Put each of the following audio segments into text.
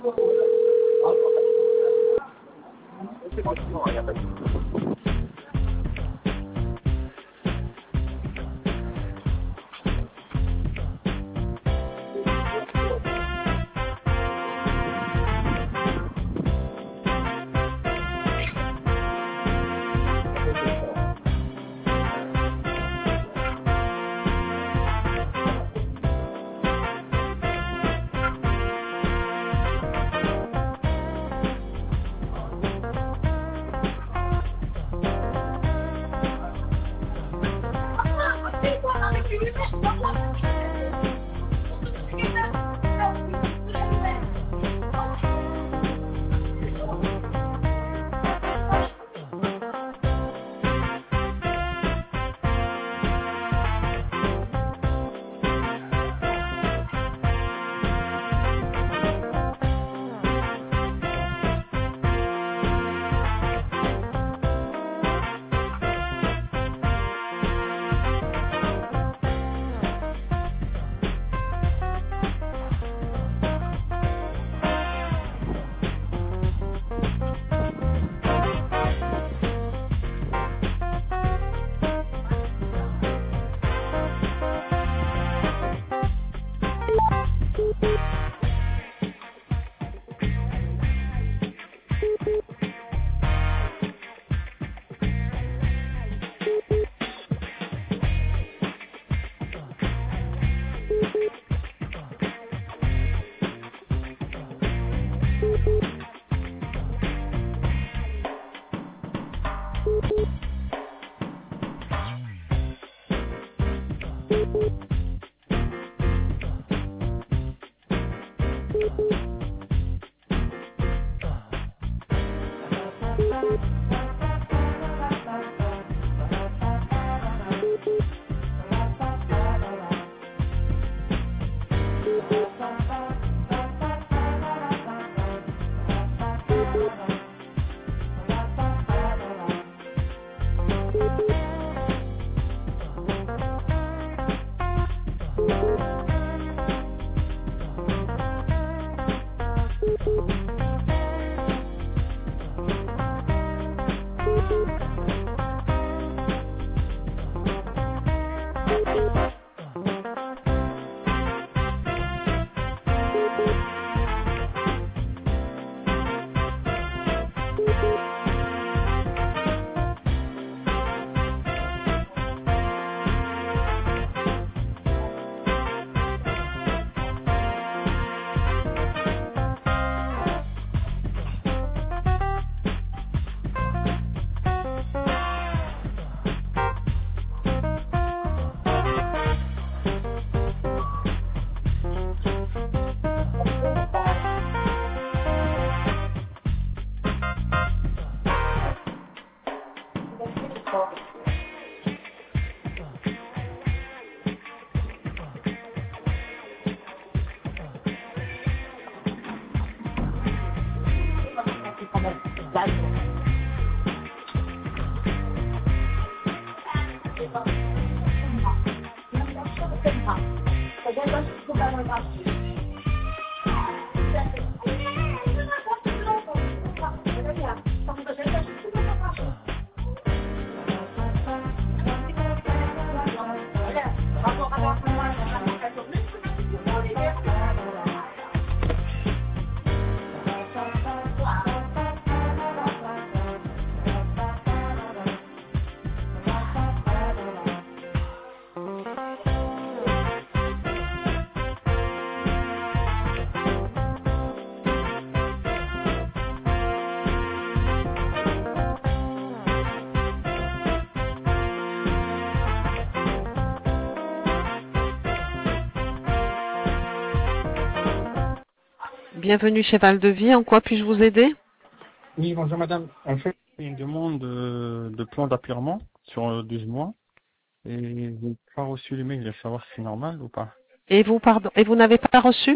Bienvenue chez Val de Vie. En quoi puis-je vous aider? Oui, bonjour madame. En fait, j'ai une demande de plan d'apurement sur 12 mois et je n'ai pas reçu le mail de savoir si c'est normal ou pas. Et vous n'avez pas reçu?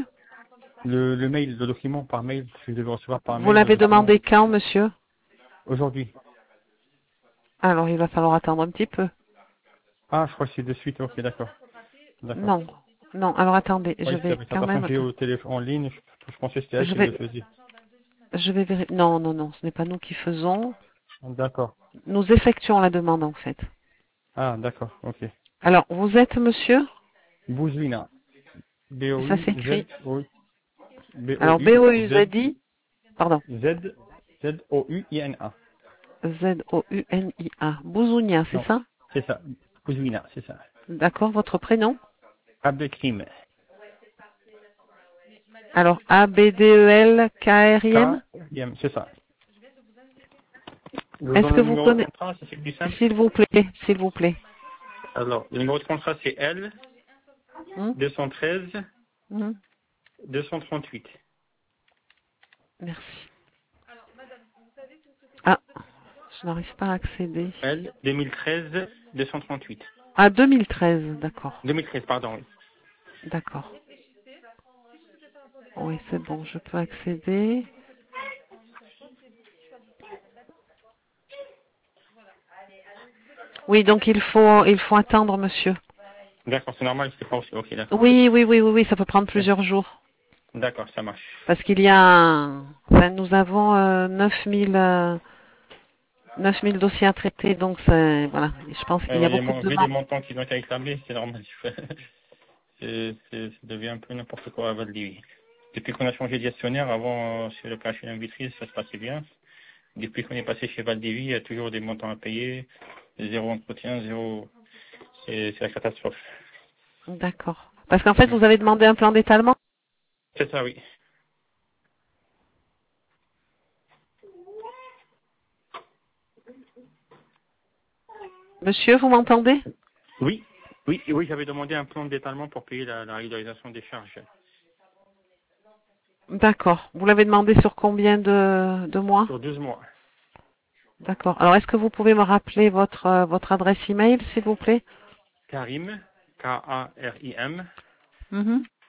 Le mail, le document par mail, si je devais recevoir par Vous mail le l'avez document demandé quand, monsieur? aujourd'hui. Alors, il va falloir attendre un petit peu. Ah, je crois que c'est de suite, ok, d'accord. D'accord. Non. Non, alors attendez, je Oui, vais c'est la quand personne même, que j'ai au téléphone en ligne, je pensais que c'était elle je qui le vais, faisait. je vais vérifier. Non, non, non, ce n'est pas nous qui faisons. D'accord. Nous effectuons la demande en fait. Ah, d'accord, ok. Alors, vous êtes monsieur? Bouzouina. Et ça s'écrit. B-O-U-Z-O, Alors, B-O-U-Z, B-O-U-Z-I, pardon, Z, Z-O-U-I-N-A. Z-O-U-N-I-A. Bouzounia, c'est Non, ça? c'est ça. Bouzouina, c'est ça. D'accord, votre prénom? Abdelkrim. Alors, A-B-D-E-L-K-R-I-M? K-I-M, c'est ça. Je vous Est-ce donne que le vous numéro de connaissez, contrat, si c'est plus simple. s'il vous plaît, s'il vous plaît. Alors, le numéro de contrat, c'est L Hmm, 213 hmm, 238. merci. Ah, je n'arrive pas à accéder. L 2013 238. Ah, 2013, d'accord. 2013, pardon. Oui. D'accord. Oui, c'est bon, je peux accéder. Oui, donc il faut attendre, monsieur. D'accord, c'est normal, c'est pas aussi. Ok, d'accord. Oui, oui, oui, oui, oui, ça peut prendre plusieurs jours. D'accord, ça marche. Parce qu'il y a, enfin, nous avons 9000 dossiers à traiter, donc voilà. Je pense qu'il y a beaucoup de Vu les demandes. montants qui ont été réclamés, c'est normal. Ça devient un peu n'importe quoi à Val-d'Ivry. Depuis qu'on a changé de gestionnaire, avant, chez le PHL Invitry, ça se passait bien. Depuis qu'on est passé chez Val-d'Ivry, il y a toujours des montants à payer. Zéro entretien, zéro. C'est la catastrophe. D'accord. Parce qu'en fait, Mm. vous avez demandé un plan d'étalement. C'est ça, oui. Monsieur, vous m'entendez? Oui, oui, oui, j'avais demandé un plan d'étalement pour payer la régularisation des charges. D'accord. Vous l'avez demandé sur combien de mois? Sur 12 mois. D'accord. Alors, est-ce que vous pouvez me rappeler votre adresse email, s'il vous plaît? Karim, K-A-R-I-M, Mhm.